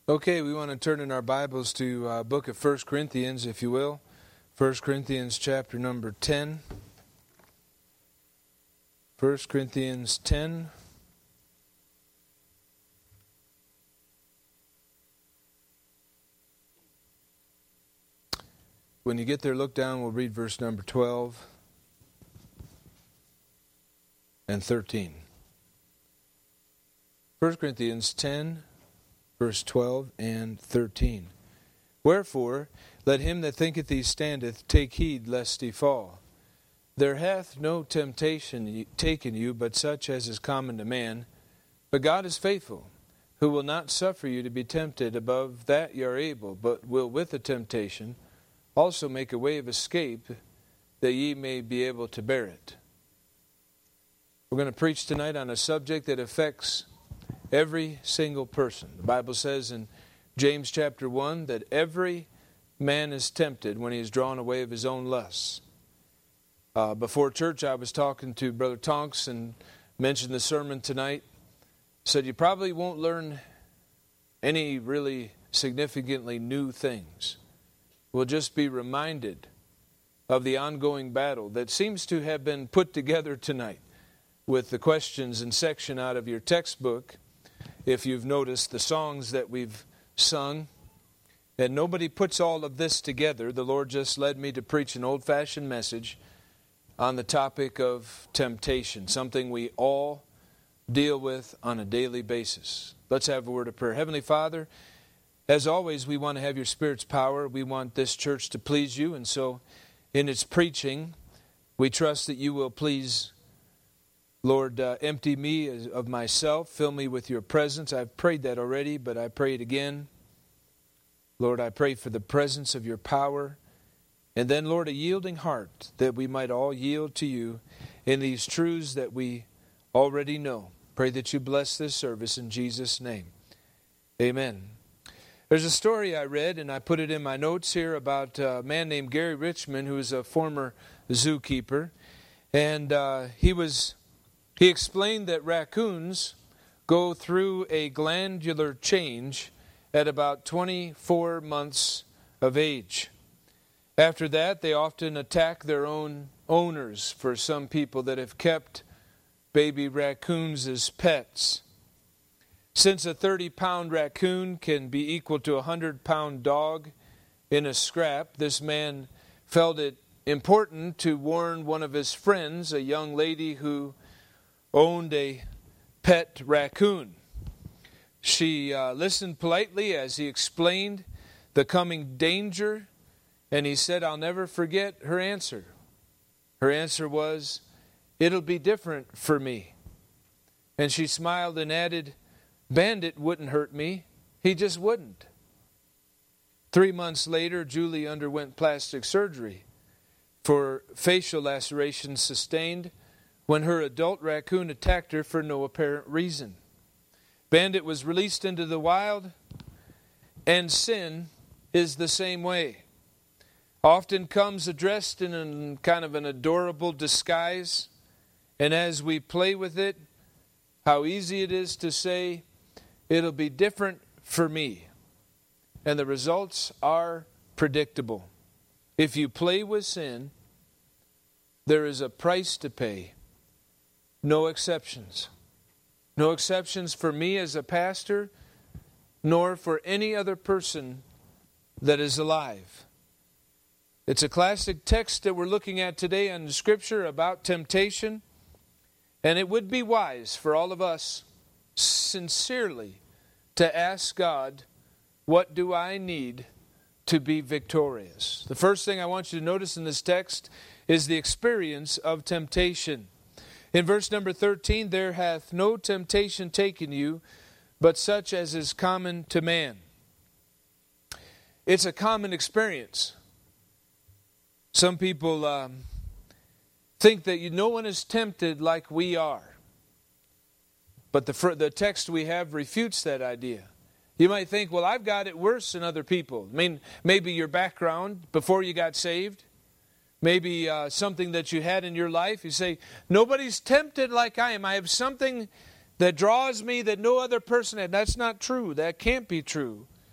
Okay, we want to turn in our Bibles to book of 1 Corinthians, if you will. 1 Corinthians chapter number 10. 1 Corinthians 10. When you get there, look down. We'll read verse number 12 and 13. 1 Corinthians 10. Verse 12 and 13. Wherefore, let him that thinketh he standeth take heed lest he fall. There hath no temptation taken you, but such as is common to man. But God is faithful, who will not suffer you to be tempted above that ye are able, but will with the temptation also make a way of escape, that ye may be able to bear it. We're going to preach tonight on a subject that affects every single person. The Bible says in James chapter 1 that every man is tempted when he is drawn away of his own lusts. Before church, I was talking to Brother Tonks and mentioned the sermon tonight. Said you probably won't learn any really significantly new things. We'll just be reminded of the ongoing battle that seems to have been put together tonight with the questions and section out of your textbook. If you've noticed the songs that we've sung, and nobody puts all of this together. The Lord just led me to preach an old-fashioned message on the topic of temptation, something we all deal with on a daily basis. Let's have a word of prayer. Heavenly Father, as always, we want to have your Spirit's power. We want this church to please you, and so in its preaching, we trust that you will please Lord, empty me of myself. Fill me with your presence. I've prayed that already, but I pray it again. Lord, I pray for the presence of your power. And then, Lord, a yielding heart that we might all yield to you in these truths that we already know. Pray that you bless this service in Jesus' name. Amen. There's a story I read, and I put it in my notes here, about a man named Gary Richmond, who is a former zookeeper. And he explained that raccoons go through a glandular change at about 24 months of age. After that, they often attack their own owners, for some people that have kept baby raccoons as pets. Since a 30-pound raccoon can be equal to a 100-pound dog in a scrap, this man felt it important to warn one of his friends, a young lady who owned a pet raccoon. She listened politely as he explained the coming danger, and he said, I'll never forget her answer. Her answer was, it'll be different for me. And she smiled and added, Bandit wouldn't hurt me. He just wouldn't. 3 months later, Julie underwent plastic surgery for facial lacerations sustained when her adult raccoon attacked her for no apparent reason. Bandit was released into the wild, and sin is the same way. Often comes dressed in a kind of an adorable disguise, and as we play with it, how easy it is to say, it'll be different for me. And the results are predictable. If you play with sin, there is a price to pay. No exceptions. No exceptions for me as a pastor, nor for any other person that is alive. It's a classic text that we're looking at today in Scripture about temptation, and it would be wise for all of us sincerely to ask God, what do I need to be victorious? The first thing I want you to notice in this text is the experience of temptation. In verse number 13, there hath no temptation taken you, but such as is common to man. It's a common experience. Some people think that no one is tempted like we are. But the text we have refutes that idea. You might think, well, I've got it worse than other people. I mean, maybe your background before you got saved. Maybe something that you had in your life. You say, nobody's tempted like I am. I have something that draws me that no other person had. That's not true. That can't be true.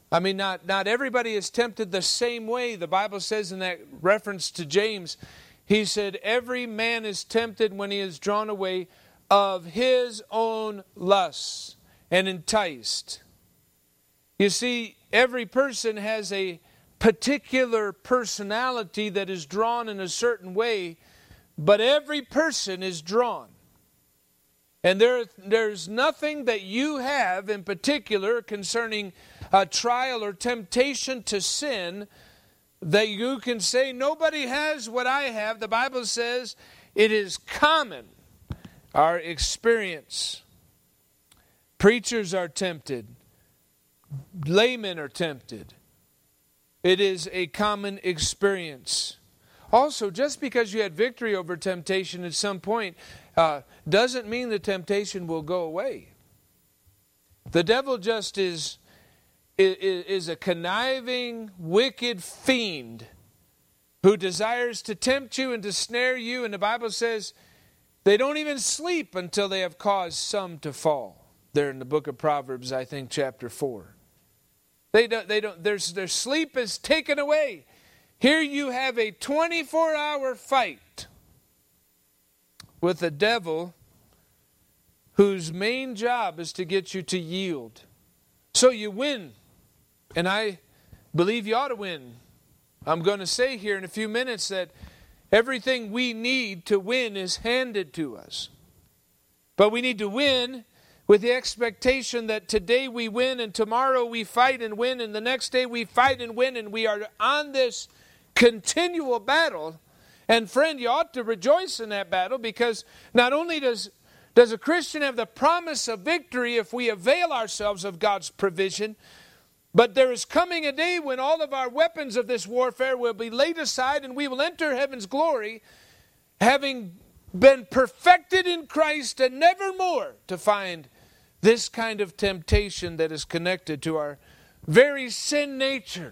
I mean, not everybody is tempted the same way. The Bible says in that reference to James, he said, every man is tempted when he is drawn away of his own lusts and enticed. You see, every person has a particular personality that is drawn in a certain way, but every person is drawn. And there's nothing that you have in particular concerning a trial or temptation to sin that you can say, nobody has what I have. The Bible says it is common, our experience. Preachers are tempted. Laymen are tempted. It is a common experience. Also, just because you had victory over temptation at some point doesn't mean the temptation will go away. The devil just is a conniving, wicked fiend who desires to tempt you and to snare you. And the Bible says they don't even sleep until they have caused some to fall. There in the book of Proverbs, I think, chapter 4. Their sleep is taken away. Here you have a 24-hour fight with the devil whose main job is to get you to yield. So you win. And I believe you ought to win. I'm going to say here in a few minutes that everything we need to win is handed to us. But we need to win with the expectation that today we win and tomorrow we fight and win and the next day we fight and win, and we are on this continual battle. And friend, you ought to rejoice in that battle, because not only does a Christian have the promise of victory if we avail ourselves of God's provision, but there is coming a day when all of our weapons of this warfare will be laid aside and we will enter heaven's glory, having been perfected in Christ, and never more to find this kind of temptation that is connected to our very sin nature.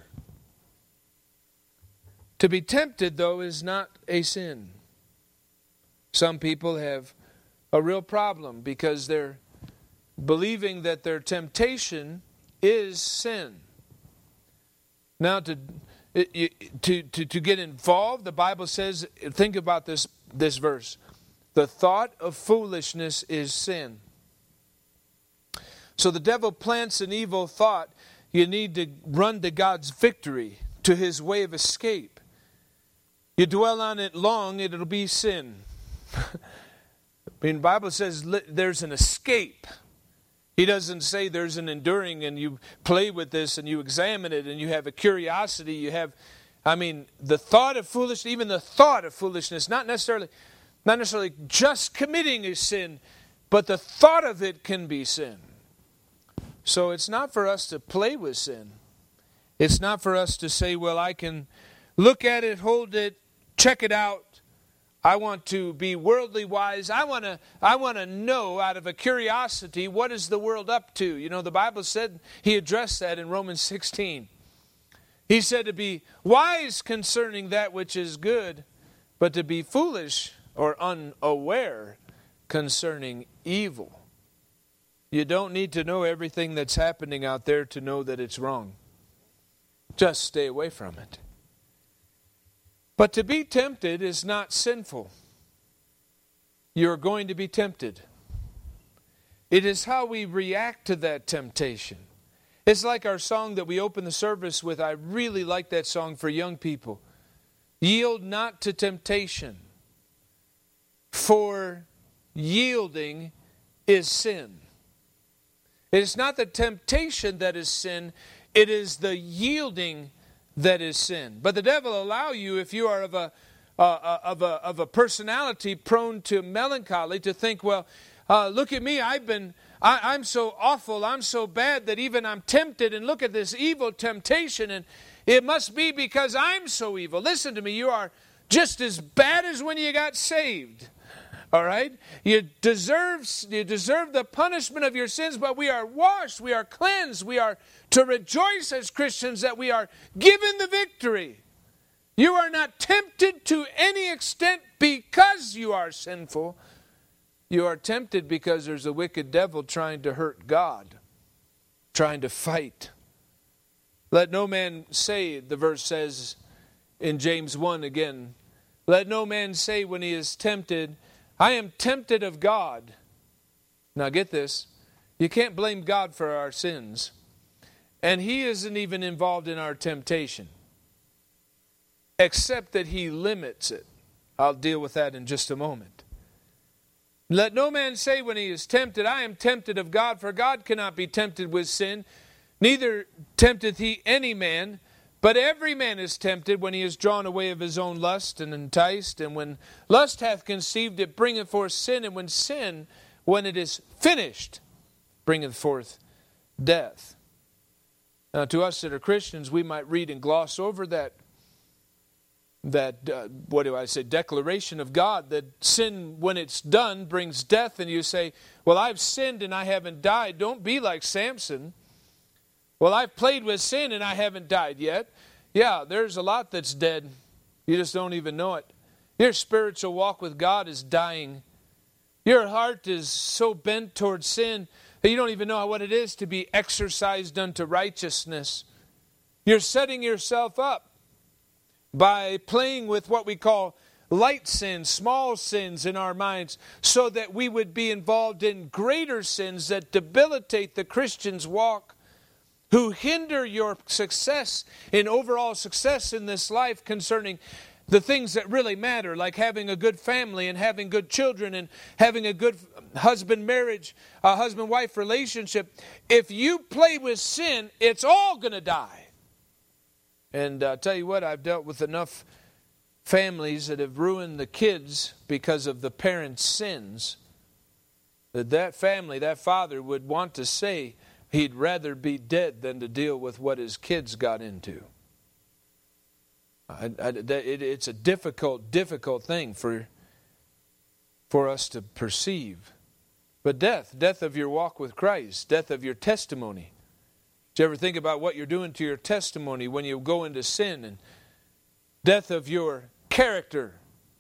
To be tempted, though, is not a sin. Some people have a real problem because they're believing that their temptation is sin. Now, to get involved, the Bible says, think about this verse. The thought of foolishness is sin. So the devil plants an evil thought. You need to run to God's victory, to his way of escape. You dwell on it long, it'll be sin. I mean, the Bible says there's an escape. He doesn't say there's an enduring, and you play with this and you examine it and you have a curiosity. You have, the thought of foolishness, even the thought of foolishness, not necessarily just committing a sin, but the thought of it can be sin. So it's not for us to play with sin. It's not for us to say, well, I can look at it, hold it, check it out. I want to be worldly wise. I want to know out of a curiosity, what is the world up to? You know, the Bible said, he addressed that in Romans 16. He said to be wise concerning that which is good, but to be foolish or unaware concerning evil. You don't need to know everything that's happening out there to know that it's wrong. Just stay away from it. But to be tempted is not sinful. You're going to be tempted. It is how we react to that temptation. It's like our song that we open the service with. I really like that song for young people. Yield not to temptation, for yielding is sin. It is not the temptation that is sin, it is the yielding that is sin. But the devil will allow you, if you are of a personality prone to melancholy, to think, well, look at me, I'm so awful, I'm so bad that even I'm tempted, and look at this evil temptation, and it must be because I'm so evil. Listen to me, you are just as bad as when you got saved. All right? You deserve the punishment of your sins, but we are washed, we are cleansed, we are to rejoice as Christians that we are given the victory. You are not tempted to any extent because you are sinful. You are tempted because there's a wicked devil trying to hurt God, trying to fight. Let no man say, the verse says in James 1 again, let no man say when he is tempted, I am tempted of God. Now get this, you can't blame God for our sins. And He isn't even involved in our temptation, except that He limits it. I'll deal with that in just a moment. Let no man say when he is tempted, I am tempted of God, for God cannot be tempted with sin, neither tempteth He any man. But every man is tempted when he is drawn away of his own lust and enticed. And when lust hath conceived, it bringeth forth sin. And when sin, when it is finished, bringeth forth death. Now, to us that are Christians, we might read and gloss over that declaration of God, that sin, when it's done, brings death. And you say, well, I've sinned and I haven't died. Don't be like Samson. Well, I've played with sin and I haven't died yet. Yeah, there's a lot that's dead. You just don't even know it. Your spiritual walk with God is dying. Your heart is so bent towards sin that you don't even know what it is to be exercised unto righteousness. You're setting yourself up by playing with what we call light sins, small sins in our minds, so that we would be involved in greater sins that debilitate the Christian's walk, who hinder your success in overall success in this life concerning the things that really matter, like having a good family and having good children and having a good husband-wife relationship. If you play with sin, it's all going to die. And I'll tell you what, I've dealt with enough families that have ruined the kids because of the parents' sins, that family, that father would want to say, he'd rather be dead than to deal with what his kids got into. It's a difficult thing for us to perceive. But death of your walk with Christ, death of your testimony. Did you ever think about what you're doing to your testimony when you go into sin? And death of your character.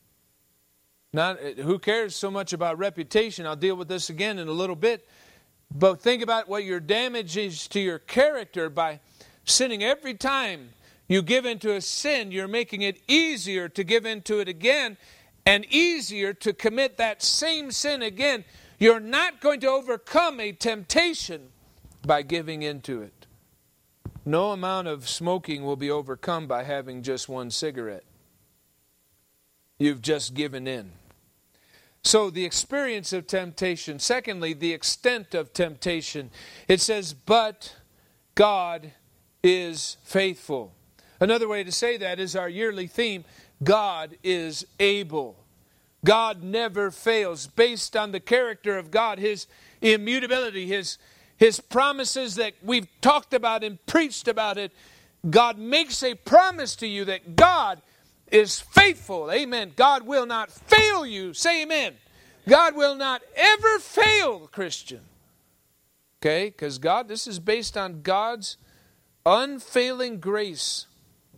Who cares so much about reputation? I'll deal with this again in a little bit. But think about what your damage is to your character by sinning. Every time you give into a sin, you're making it easier to give into it again and easier to commit that same sin again. You're not going to overcome a temptation by giving into it. No amount of smoking will be overcome by having just one cigarette. You've just given in. So the experience of temptation. Secondly, the extent of temptation. It says, but God is faithful. Another way to say that is our yearly theme, God is able. God never fails. Based on the character of God, His immutability, His promises that we've talked about and preached about it, God makes a promise to you that God is faithful. Amen. God will not fail you. Say amen. God will not ever fail, Christian. Okay? Because this is based on God's unfailing grace.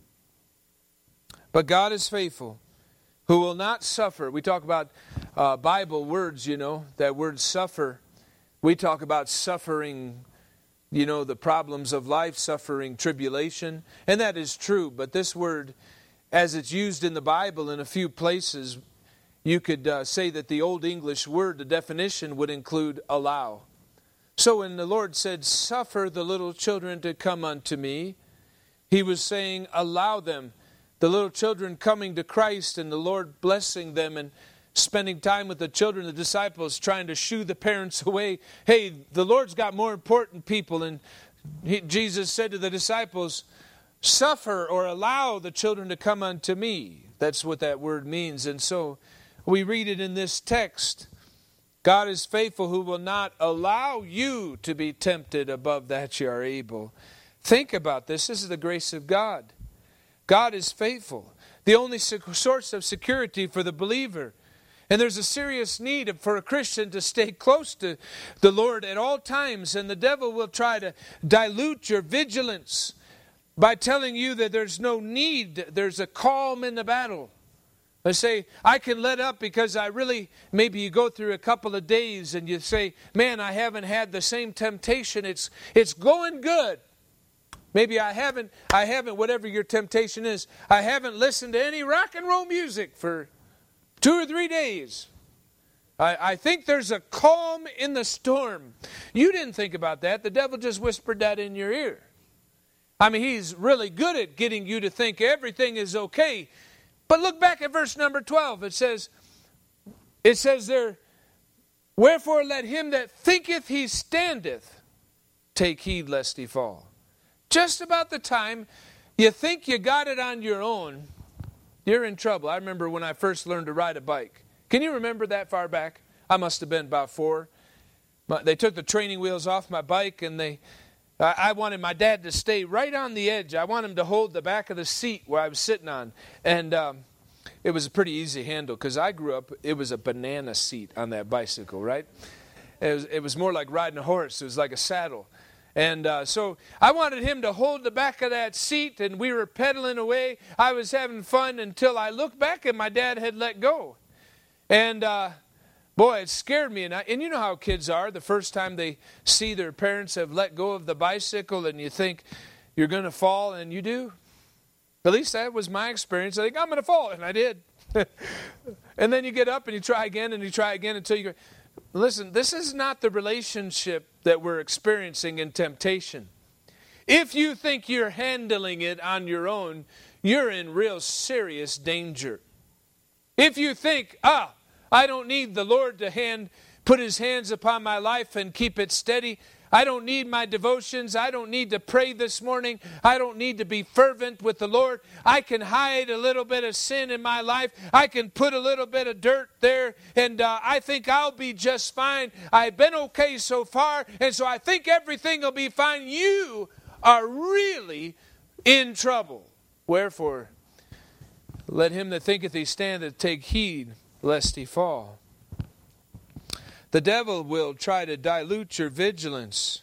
But God is faithful, who will not suffer. We talk about Bible words, that word suffer. We talk about suffering, the problems of life, suffering tribulation. And that is true. But this word, as it's used in the Bible in a few places, you could say that the Old English word, the definition, would include allow. So when the Lord said, suffer the little children to come unto me, He was saying, allow them. The little children coming to Christ and the Lord blessing them and spending time with the children, the disciples trying to shoo the parents away. Hey, the Lord's got more important people. And Jesus said to the disciples, suffer or allow the children to come unto me. That's what that word means. And so we read it in this text. God is faithful, who will not allow you to be tempted above that you are able. Think about this. This is the grace of God. God is faithful. The only source of security for the believer. And there's a serious need for a Christian to stay close to the Lord at all times. And the devil will try to dilute your vigilance by telling you that there's no need. There's a calm in the battle. I say, I can let up because maybe you go through a couple of days and you say, man, I haven't had the same temptation. It's going good. Maybe I haven't, whatever your temptation is, I haven't listened to any rock and roll music for 2 or 3 days. I think there's a calm in the storm. You didn't think about that. The devil just whispered that in your ear. I mean, he's really good at getting you to think everything is okay. But look back at verse number 12. It says there, wherefore let him that thinketh he standeth take heed lest he fall. Just about the time you think you got it on your own, you're in trouble. I remember when I first learned to ride a bike. Can you remember that far back? I must have been about 4. They took the training wheels off my bike, and I wanted my dad to stay right on the edge. I wanted him to hold the back of the seat where I was sitting on. And it was a pretty easy handle because I grew up, it was a banana seat on that bicycle, right? It was more like riding a horse. It was like a saddle. And so I wanted him to hold the back of that seat, and we were pedaling away. I was having fun until I looked back and my dad had let go. And boy, it scared me. And you know how kids are. The first time they see their parents have let go of the bicycle and you think you're going to fall, and you do. At least that was my experience. I think, I'm going to fall, and I did. And then you get up and you try again and you try again until you go. Listen, this is not the relationship that we're experiencing in temptation. If you think you're handling it on your own, you're in real serious danger. If you think, I don't need the Lord to put his hands upon my life and keep it steady. I don't need my devotions. I don't need to pray this morning. I don't need to be fervent with the Lord. I can hide a little bit of sin in my life. I can put a little bit of dirt there, and I think I'll be just fine. I've been okay so far, and so I think everything will be fine. You are really in trouble. Wherefore, let him that thinketh he standeth take heed lest he fall. The devil will try to dilute your vigilance.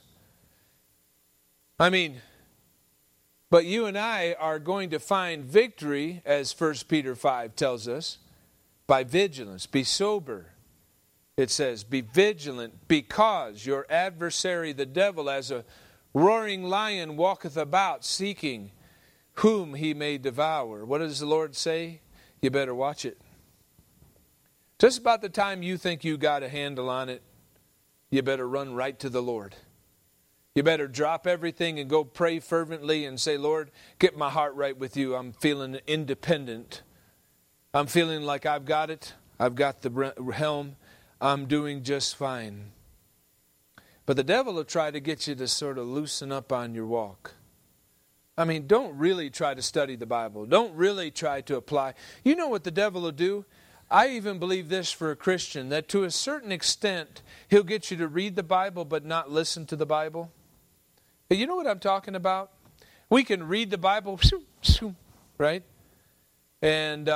But you and I are going to find victory, as 1 Peter 5 tells us, by vigilance. Be sober. It says, be vigilant, because your adversary, the devil, as a roaring lion, walketh about, seeking whom he may devour. What does the Lord say? You better watch it. Just about the time you think you got a handle on it, you better run right to the Lord. You better drop everything and go pray fervently and say, Lord, get my heart right with you. I'm feeling independent. I'm feeling like I've got it. I've got the helm. I'm doing just fine. But the devil will try to get you to sort of loosen up on your walk. Don't really try to study the Bible. Don't really try to apply. You know what the devil will do? I even believe this for a Christian, that to a certain extent, he'll get you to read the Bible but not listen to the Bible. But you know what I'm talking about? We can read the Bible, right? And,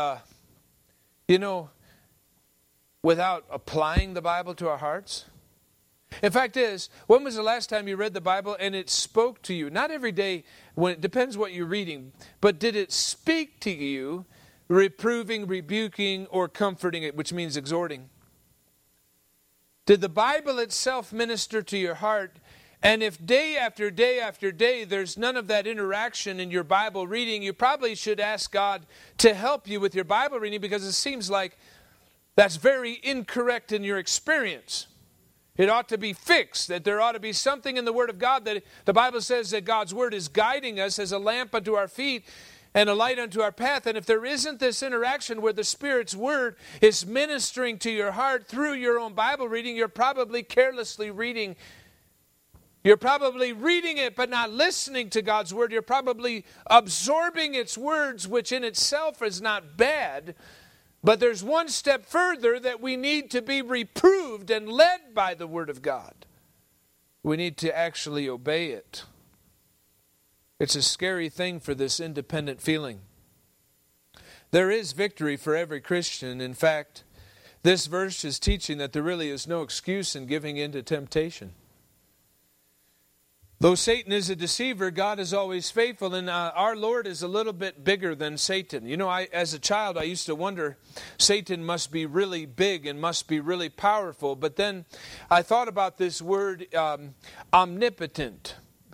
without applying the Bible to our hearts. In fact is, when was the last time you read the Bible and it spoke to you? Not every day, when it depends what you're reading, but did it speak to you? Reproving, rebuking, or comforting it, which means exhorting. Did the Bible itself minister to your heart? And if day after day after day there's none of that interaction in your Bible reading, you probably should ask God to help you with your Bible reading, because it seems like that's very incorrect in your experience. It ought to be fixed, that there ought to be something in the Word of God, that the Bible says that God's Word is guiding us as a lamp unto our feet and a light unto our path. And if there isn't this interaction where the Spirit's Word is ministering to your heart through your own Bible reading, you're probably carelessly reading. You're probably reading it but not listening to God's Word. You're probably absorbing its words, which in itself is not bad. But there's one step further, that we need to be reproved and led by the Word of God. We need to actually obey it. It's a scary thing for this independent feeling. There is victory for every Christian. In fact, this verse is teaching that there really is no excuse in giving in to temptation. Though Satan is a deceiver, God is always faithful, and our Lord is a little bit bigger than Satan. As a child, I used to wonder, Satan must be really big and must be really powerful. But then I thought about this word, omnipotent.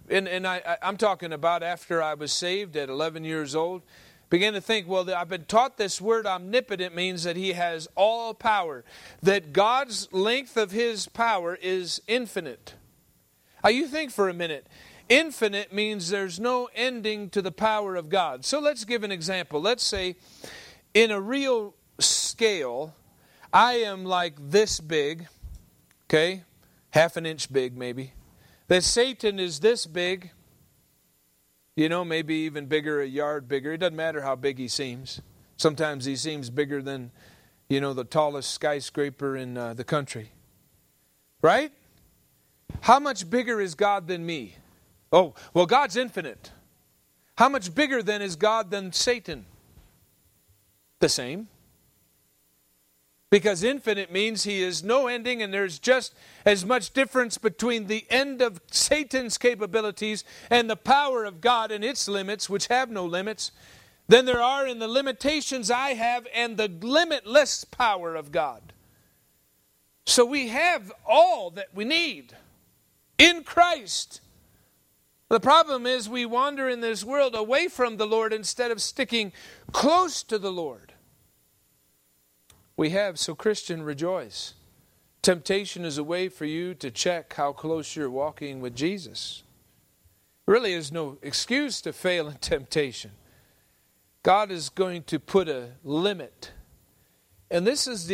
and I'm talking about after I was saved at 11 years old, began to think, well, I've been taught this word omnipotent means that he has all power, that God's length of his power is infinite. Now you think for a minute, infinite means there's no ending to the power of God. So let's give an example. Let's say in a real scale, I am like this big, okay, half an inch big maybe. That Satan is this big, maybe even bigger, a yard bigger. It doesn't matter how big he seems. Sometimes he seems bigger than, the tallest skyscraper in the country. Right? How much bigger is God than me? Oh, well, God's infinite. How much bigger then is God than Satan? The same. Because infinite means he is no ending, and there's just as much difference between the end of Satan's capabilities and the power of God and its limits, which have no limits, than there are in the limitations I have and the limitless power of God. So we have all that we need in Christ. The problem is we wander in this world away from the Lord instead of sticking close to the Lord. We have, so Christian, rejoice. Temptation is a way for you to check how close you're walking with Jesus. Really is no excuse to fail in temptation. God is going to put a limit. And this is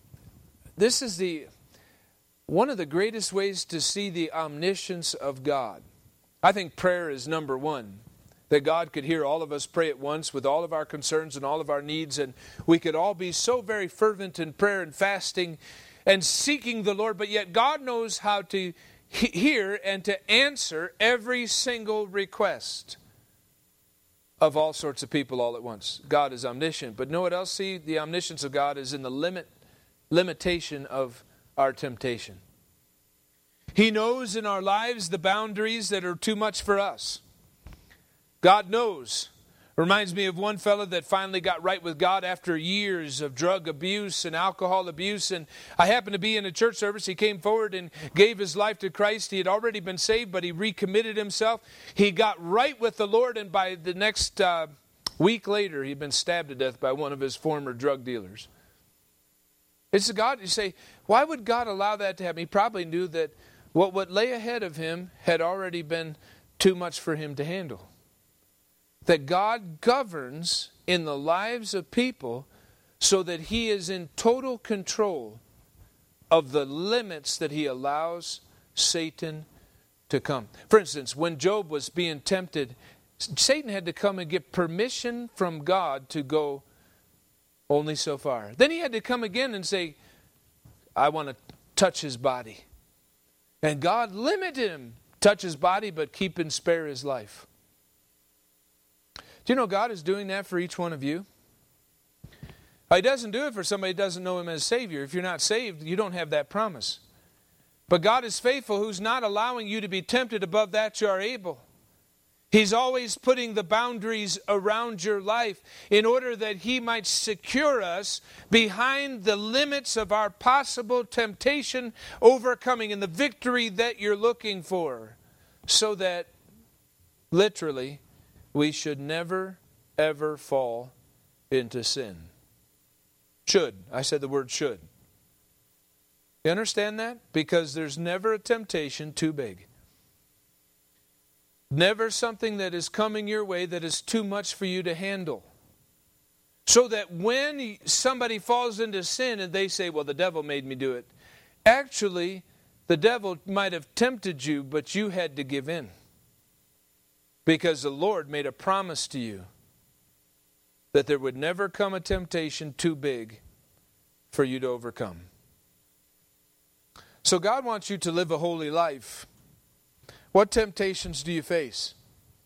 one of the greatest ways to see the omniscience of God. I think prayer is number one. That God could hear all of us pray at once with all of our concerns and all of our needs, and we could all be so very fervent in prayer and fasting and seeking the Lord, but yet God knows how to hear and to answer every single request of all sorts of people all at once. God is omniscient. But know what else? See, the omniscience of God is in the limitation of our temptation. He knows in our lives the boundaries that are too much for us. God knows. Reminds me of one fellow that finally got right with God after years of drug abuse and alcohol abuse. And I happened to be in a church service. He came forward and gave his life to Christ. He had already been saved, but he recommitted himself. He got right with the Lord, and by the next week later, he'd been stabbed to death by one of his former drug dealers. It's God. You say, why would God allow that to happen? He probably knew that what lay ahead of him had already been too much for him to handle. That God governs in the lives of people so that he is in total control of the limits that he allows Satan to come. For instance, when Job was being tempted, Satan had to come and get permission from God to go only so far. Then he had to come again and say, I want to touch his body. And God limited him. Touch his body, but keep and spare his life. Do you know God is doing that for each one of you? He doesn't do it for somebody who doesn't know him as Savior. If you're not saved, you don't have that promise. But God is faithful, who's not allowing you to be tempted above that you are able. He's always putting the boundaries around your life in order that he might secure us behind the limits of our possible temptation overcoming and the victory that you're looking for. So that, literally, we should never, ever fall into sin. Should. I said the word should. You understand that? Because there's never a temptation too big. Never something that is coming your way that is too much for you to handle. So that when somebody falls into sin and they say, well, the devil made me do it. Actually, the devil might have tempted you, but you had to give in. Because the Lord made a promise to you that there would never come a temptation too big for you to overcome. So God wants you to live a holy life. What temptations do you face?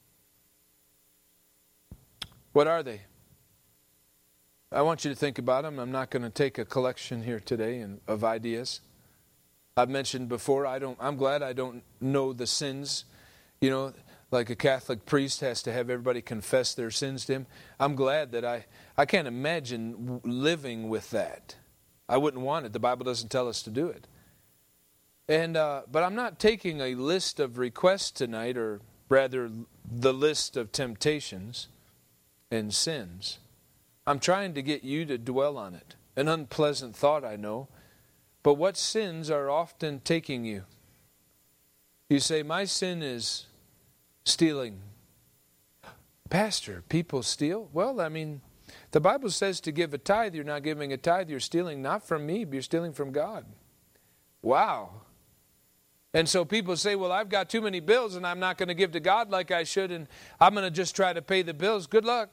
What are they? I want you to think about them. I'm not going to take a collection here today of ideas. I've mentioned before, I'm glad I don't know the sins, like a Catholic priest has to have everybody confess their sins to him. I'm glad that I can't imagine living with that. I wouldn't want it. The Bible doesn't tell us to do it. But I'm not taking a list of requests tonight or rather the list of temptations and sins. I'm trying to get you to dwell on it. An unpleasant thought, I know. But what sins are often taking you? You say, my sin is stealing. Pastor, people steal? Well, I mean, the Bible says to give a tithe. You're not giving a tithe. You're stealing not from me, but you're stealing from God. Wow. And so people say, well, I've got too many bills and I'm not going to give to God like I should, and I'm going to just try to pay the bills. Good luck.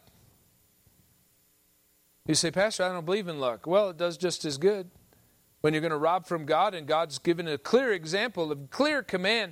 You say, Pastor, I don't believe in luck. Well, it does just as good. When you're going to rob from God and God's given a clear example, a clear command,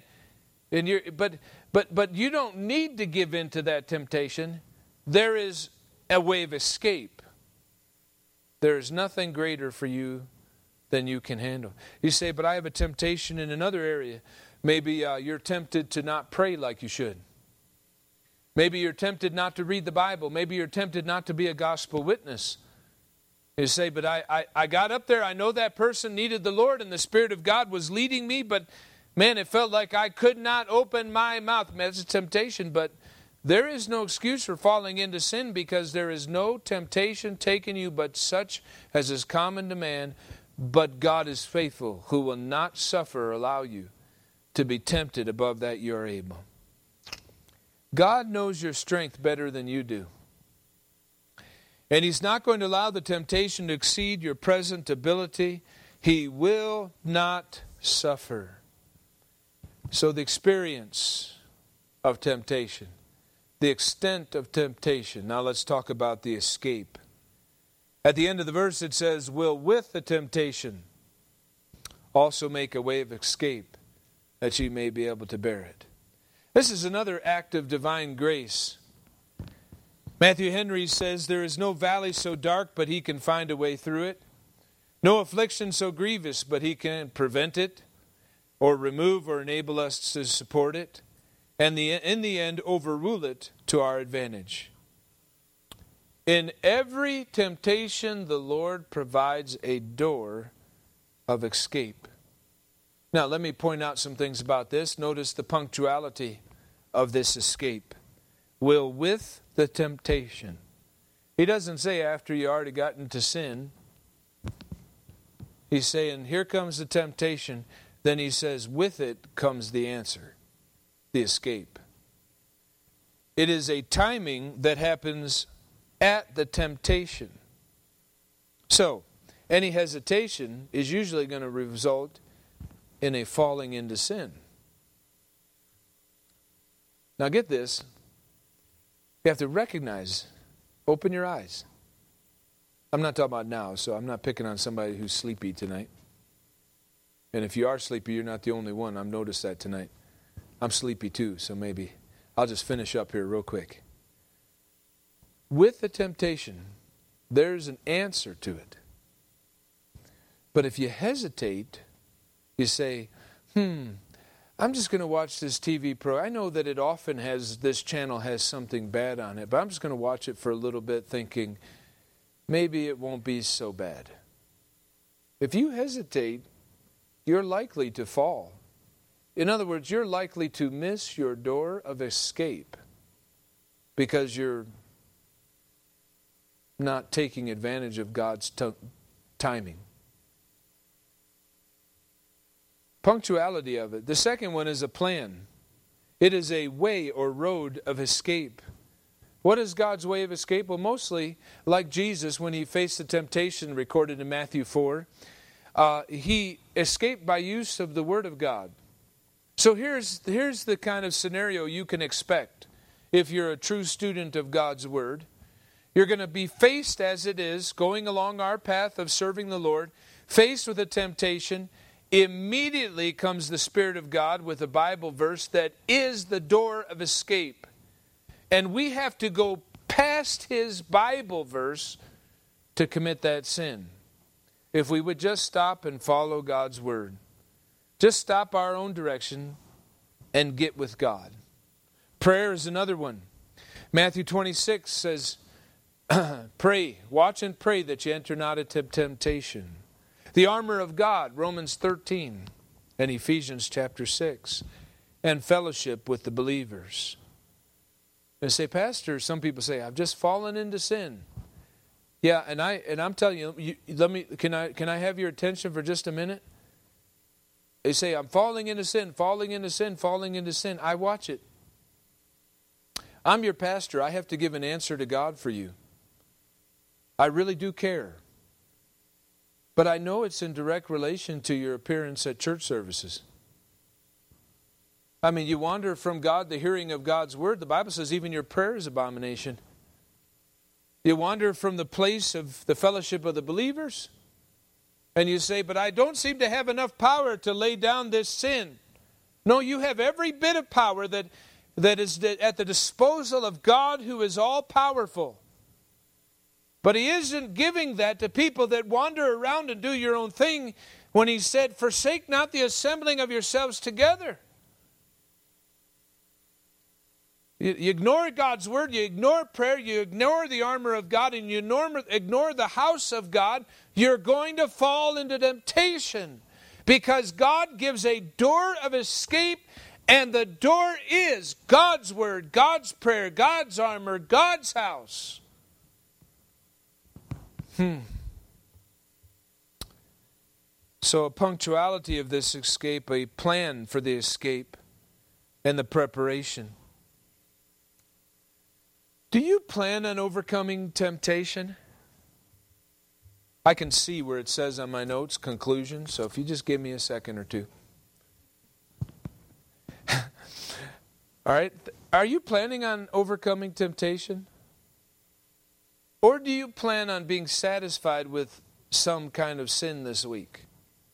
but you don't need to give in to that temptation. There is a way of escape. There is nothing greater for you than you can handle. You say, but I have a temptation in another area. Maybe you're tempted to not pray like you should. Maybe you're tempted not to read the Bible. Maybe you're tempted not to be a gospel witness. You say, but I got up there. I know that person needed the Lord and the Spirit of God was leading me, but man, it felt like I could not open my mouth. Man, it's a temptation, but there is no excuse for falling into sin, because there is no temptation taken you but such as is common to man. But God is faithful, who will not suffer or allow you to be tempted above that you are able. God knows your strength better than you do. And He's not going to allow the temptation to exceed your present ability. He will not suffer. So the experience of temptation, the extent of temptation. Now let's talk about the escape. At the end of the verse it says, will with the temptation also make a way of escape, that ye may be able to bear it. This is another act of divine grace. Matthew Henry says, there is no valley so dark but He can find a way through it. No affliction so grievous but He can prevent it, or remove or enable us to support it, and in the end overrule it to our advantage. In every temptation, the Lord provides a door of escape. Now, let me point out some things about this. Notice the punctuality of this escape. Will with the temptation. He doesn't say after you already got into sin. He's saying, here comes the temptation. Then he says, with it comes the answer, the escape. It is a timing that happens at the temptation. So, any hesitation is usually going to result in a falling into sin. Now get this. You have to recognize, open your eyes. I'm not talking about now, so I'm not picking on somebody who's sleepy tonight. And if you are sleepy, you're not the only one. I've noticed that tonight. I'm sleepy too, so maybe I'll just finish up here real quick. With the temptation, there's an answer to it. But if you hesitate, you say, I'm just going to watch this TV program. I know that it often has, this channel has something bad on it, but I'm just going to watch it for a little bit thinking, maybe it won't be so bad. If you hesitate, you're likely to fall. In other words, you're likely to miss your door of escape because you're not taking advantage of God's timing. Punctuality of it. The second one is a plan. It is a way or road of escape. What is God's way of escape? Well, mostly like Jesus when He faced the temptation recorded in Matthew 4. He escaped by use of the Word of God. So here's the kind of scenario you can expect if you're a true student of God's Word. You're going to be faced as it is, going along our path of serving the Lord, faced with a temptation. Immediately comes the Spirit of God with a Bible verse that is the door of escape. And we have to go past His Bible verse to commit that sin. If we would just stop and follow God's Word. Just stop our own direction and get with God. Prayer is another one. Matthew 26 says, pray, watch and pray that you enter not into temptation. The armor of God, Romans 13 and Ephesians chapter 6. and fellowship with the believers. They say, Pastor, some people say, I've just fallen into sin. Yeah, and I'm telling you, can I have your attention for just a minute? They say, I'm falling into sin, falling into sin, falling into sin. I watch it. I'm your pastor. I have to give an answer to God for you. I really do care. But I know it's in direct relation to your appearance at church services. I mean, you wander from God, the hearing of God's word. The Bible says even your prayer is abomination. You wander from the place of the fellowship of the believers. And you say, but I don't seem to have enough power to lay down this sin. No, you have every bit of power that is at the disposal of God, who is all-powerful. But He isn't giving that to people that wander around and do your own thing when He said, forsake not the assembling of yourselves together. You ignore God's word, you ignore prayer, you ignore the armor of God, and you ignore the house of God, you're going to fall into temptation. Because God gives a door of escape, and the door is God's word, God's prayer, God's armor, God's house. So a punctuality of this escape, a plan for the escape, and the preparation. Do you plan on overcoming temptation? I can see where it says on my notes, conclusion, so if you just give me a second or two. All right, are you planning on overcoming temptation? Or do you plan on being satisfied with some kind of sin this week?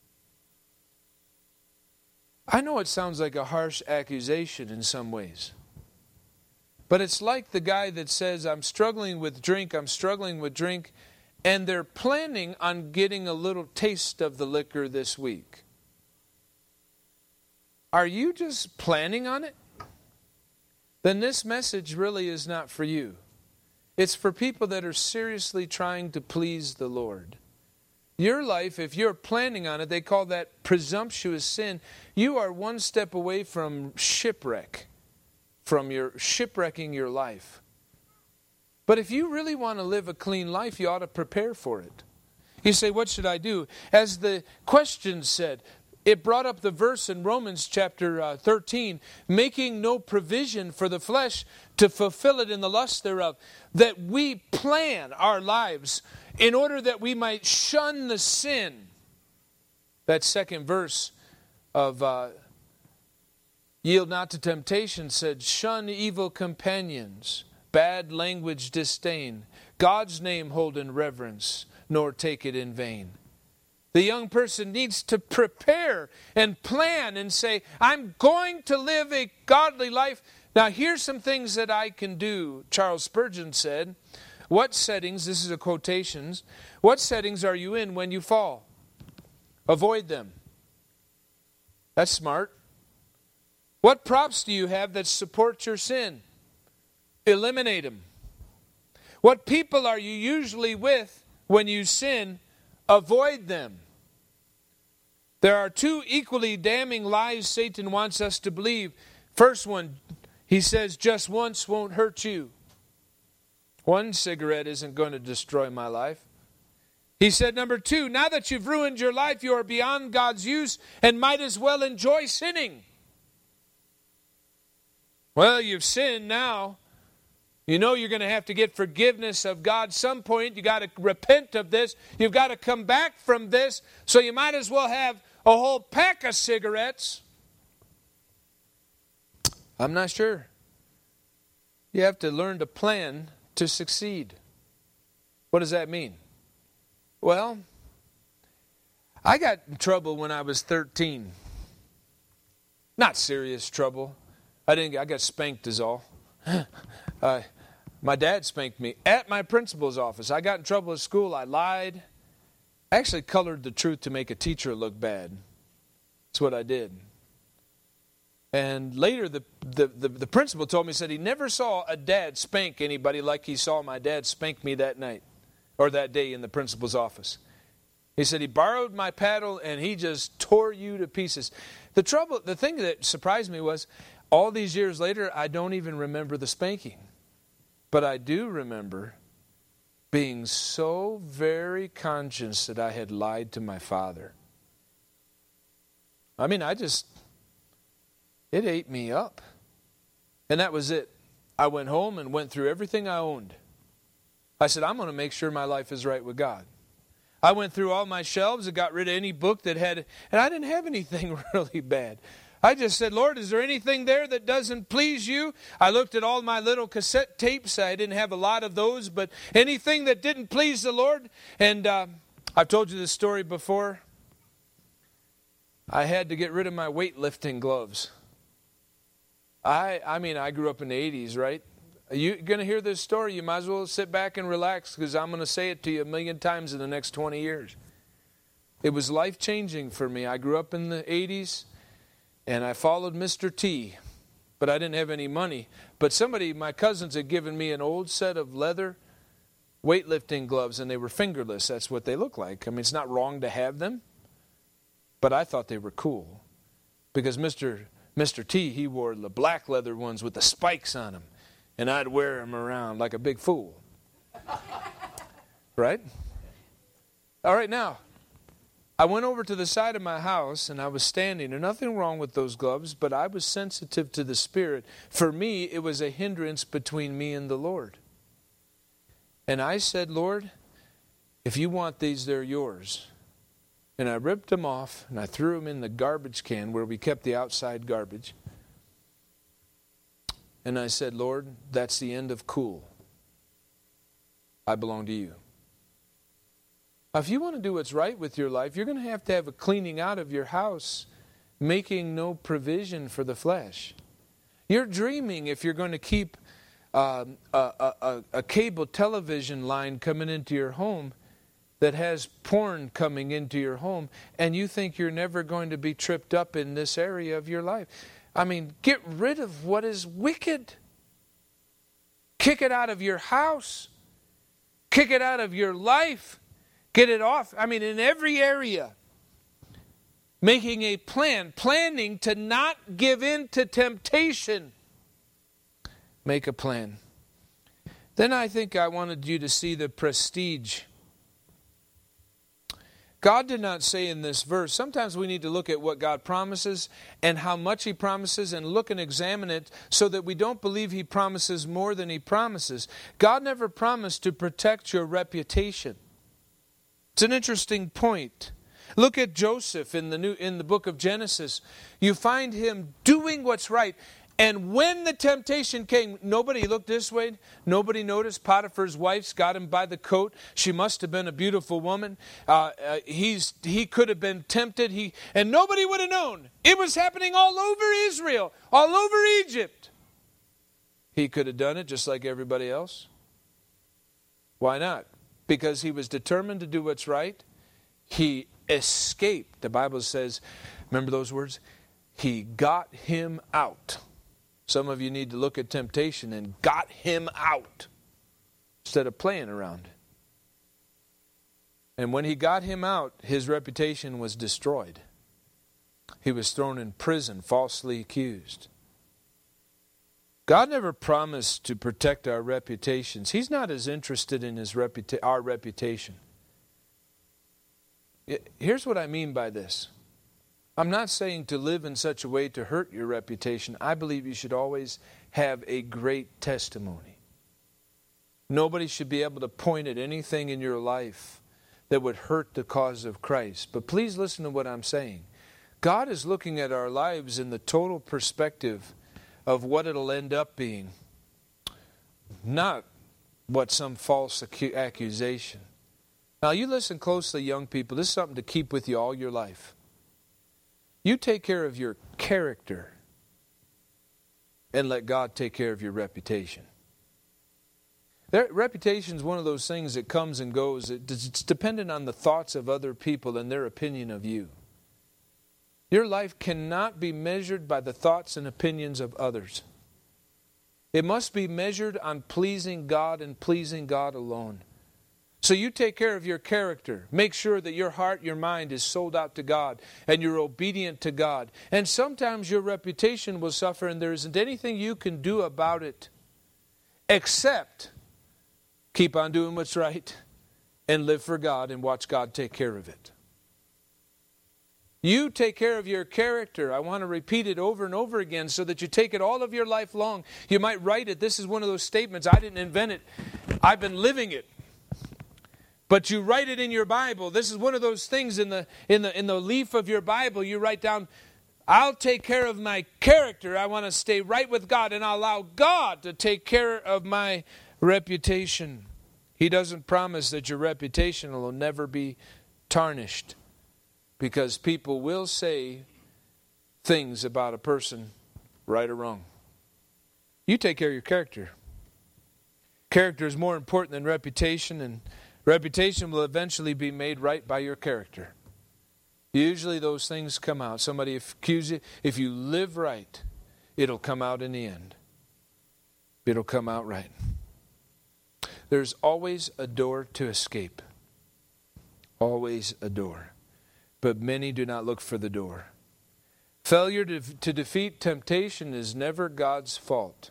I know it sounds like a harsh accusation in some ways. But it's like the guy that says, I'm struggling with drink, and they're planning on getting a little taste of the liquor this week. Are you just planning on it? Then this message really is not for you. It's for people that are seriously trying to please the Lord. Your life, if you're planning on it, they call that presumptuous sin. You are one step away from shipwreck. From your shipwrecking your life. But if you really want to live a clean life, you ought to prepare for it. You say, what should I do? As the question said, it brought up the verse in Romans chapter 13, making no provision for the flesh to fulfill it in the lust thereof, that we plan our lives in order that we might shun the sin. That second verse of Yield not to temptation said, shun evil companions, bad language disdain, God's name hold in reverence, nor take it in vain. The young person needs to prepare and plan and say, I'm going to live a godly life. Now here's some things that I can do. Charles Spurgeon said, what settings, this is a quotation, what settings are you in when you fall? Avoid them. That's smart. What props do you have that support your sin? Eliminate them. What people are you usually with when you sin? Avoid them. There are two equally damning lies Satan wants us to believe. First one, he says, just once won't hurt you. One cigarette isn't going to destroy my life. He said, number two, now that you've ruined your life, you are beyond God's use and might as well enjoy sinning. Well, you've sinned now. You know you're going to have to get forgiveness of God some point. You've got to repent of this. You've got to come back from this. So you might as well have a whole pack of cigarettes. I'm not sure. You have to learn to plan to succeed. What does that mean? Well, I got in trouble when I was 13. Not serious trouble. I got spanked is all. My dad spanked me at my principal's office. I got in trouble at school. I lied. I actually colored the truth to make a teacher look bad. That's what I did. And later the principal told me, said he never saw a dad spank anybody like he saw my dad spank me that night or that day in the principal's office. He said, he borrowed my paddle and he just tore you to pieces. The thing that surprised me was, all these years later, I don't even remember the spanking. But I do remember being so very conscious that I had lied to my father. I mean, it ate me up. And that was it. I went home and went through everything I owned. I said, I'm going to make sure my life is right with God. I went through all my shelves and got rid of any book that had, and I didn't have anything really bad. I just said, Lord, is there anything there that doesn't please you? I looked at all my little cassette tapes. I didn't have a lot of those, but anything that didn't please the Lord. And I've told you this story before. I had to get rid of my weightlifting gloves. I mean, I grew up in the 80s, right? You're going to hear this story. You might as well sit back and relax, because I'm going to say it to you 1,000,000 times in the next 20 years. It was life-changing for me. I grew up in the 80s, and I followed Mr. T, but I didn't have any money. But my cousins had given me an old set of leather weightlifting gloves, and they were fingerless. That's what they look like. I mean, it's not wrong to have them, but I thought they were cool, because Mr. T, he wore the black leather ones with the spikes on them. And I'd wear them around like a big fool. Right? All right, now, I went over to the side of my house and I was standing. There's nothing wrong with those gloves, but I was sensitive to the Spirit. For me, it was a hindrance between me and the Lord. And I said, Lord, if you want these, they're yours. And I ripped them off and I threw them in the garbage can where we kept the outside garbage. And I said, Lord, that's the end of cool. I belong to you. Now, if you want to do what's right with your life, you're going to have a cleaning out of your house, making no provision for the flesh. You're dreaming if you're going to keep a cable television line coming into your home that has porn coming into your home, and you think you're never going to be tripped up in this area of your life. I mean, get rid of what is wicked. Kick it out of your house. Kick it out of your life. Get it off. I mean, in every area. Making a plan. Planning to not give in to temptation. Make a plan. Then I think I wanted you to see the prestige. God did not say in this verse, sometimes we need to look at what God promises and how much He promises and look and examine it so that we don't believe He promises more than He promises. God never promised to protect your reputation. It's an interesting point. Look at Joseph in the book of Genesis. You find him doing what's right. And when the temptation came, nobody looked this way. Nobody noticed. Potiphar's wife's got him by the coat. She must have been a beautiful woman. He could have been tempted. And nobody would have known. It was happening all over Israel, all over Egypt. He could have done it just like everybody else. Why not? Because he was determined to do what's right. He escaped. The Bible says, remember those words? He got him out. Some of you need to look at temptation and got him out instead of playing around. And when he got him out, his reputation was destroyed. He was thrown in prison, falsely accused. God never promised to protect our reputations. He's not as interested in our reputation. Here's what I mean by this. I'm not saying to live in such a way to hurt your reputation. I believe you should always have a great testimony. Nobody should be able to point at anything in your life that would hurt the cause of Christ. But please listen to what I'm saying. God is looking at our lives in the total perspective of what it'll end up being, not what some false accusation. Now you listen closely, young people. This is something to keep with you all your life. You take care of your character and let God take care of your reputation. Reputation is one of those things that comes and goes. It's dependent on the thoughts of other people and their opinion of you. Your life cannot be measured by the thoughts and opinions of others. It must be measured on pleasing God and pleasing God alone. So you take care of your character. Make sure that your heart, your mind is sold out to God and you're obedient to God. And sometimes your reputation will suffer and there isn't anything you can do about it except keep on doing what's right and live for God and watch God take care of it. You take care of your character. I want to repeat it over and over again so that you take it all of your life long. You might write it. This is one of those statements. I didn't invent it. I've been living it. But you write it in your Bible. This is one of those things in the leaf of your Bible. You write down, I'll take care of my character. I want to stay right with God, and I'll allow God to take care of my reputation. He doesn't promise that your reputation will never be tarnished, because people will say things about a person, right or wrong. You take care of your character. Character is more important than reputation, and reputation will eventually be made right by your character. Usually those things come out. Somebody accuses you. If you live right, it'll come out in the end. It'll come out right. There's always a door to escape. Always a door. But many do not look for the door. Failure to defeat temptation is never God's fault,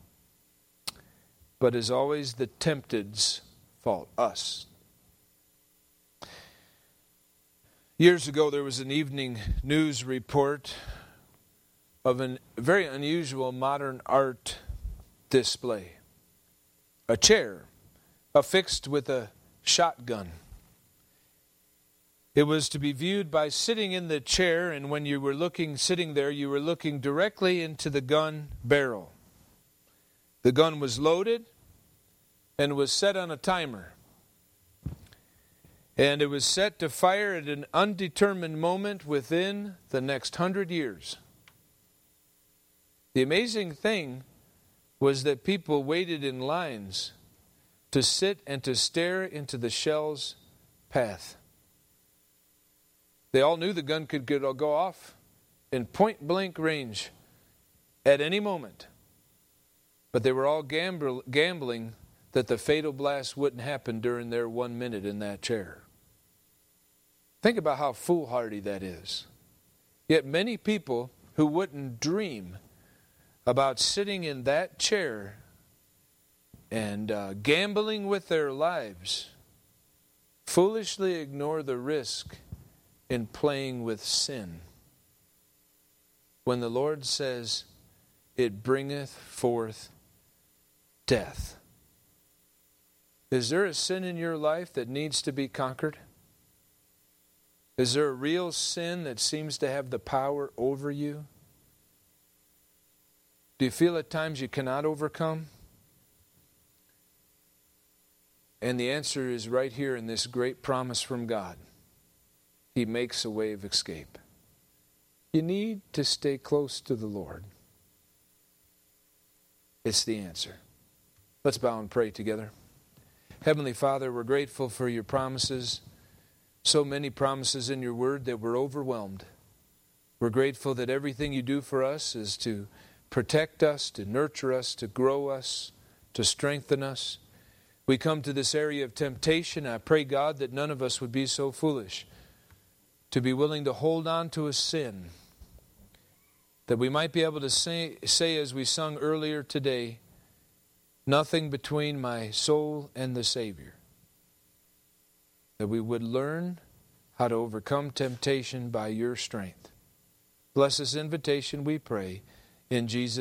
but is always the tempted's fault, us. Years ago, there was an evening news report of a very unusual modern art display. A chair affixed with a shotgun. It was to be viewed by sitting in the chair, and when you were sitting there, you were looking directly into the gun barrel. The gun was loaded and was set on a timer. And it was set to fire at an undetermined moment within the next 100 years. The amazing thing was that people waited in lines to sit and to stare into the shell's path. They all knew the gun could go off in point-blank range at any moment. But they were all gambling that the fatal blast wouldn't happen during their 1 minute in that chair. Think about how foolhardy that is. Yet many people who wouldn't dream about sitting in that chair and gambling with their lives foolishly ignore the risk in playing with sin. When the Lord says, it bringeth forth death. Is there a sin in your life that needs to be conquered? Is there a real sin that seems to have the power over you? Do you feel at times you cannot overcome? And the answer is right here in this great promise from God. He makes a way of escape. You need to stay close to the Lord. It's the answer. Let's bow and pray together. Heavenly Father, we're grateful for your promises. So many promises in your word that we're overwhelmed. We're grateful that everything you do for us is to protect us, to nurture us, to grow us, to strengthen us. We come to this area of temptation. I pray, God, that none of us would be so foolish to be willing to hold on to a sin, that we might be able to say as we sung earlier today, nothing between my soul and the Savior. That we would learn how to overcome temptation by your strength. Bless this invitation, we pray, in Jesus' name.